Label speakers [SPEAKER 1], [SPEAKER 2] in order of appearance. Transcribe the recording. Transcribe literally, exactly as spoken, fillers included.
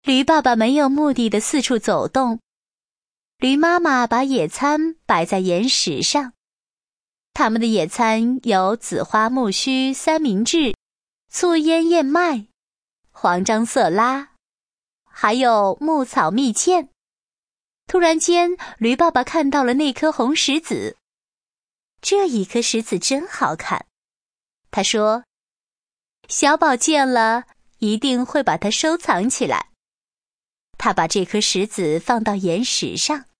[SPEAKER 1] 驴爸爸没有目的地四处走动，驴妈妈把野餐摆在岩石上。他们的野餐有紫花苜蓿三明治、醋腌燕麦、黄樟色拉，还有牧草蜜饯。突然间，驴爸爸看到了那颗红石子。这一颗石子真好看，他说，小宝见了一定会把它收藏起来。他把这颗石子放到岩石上。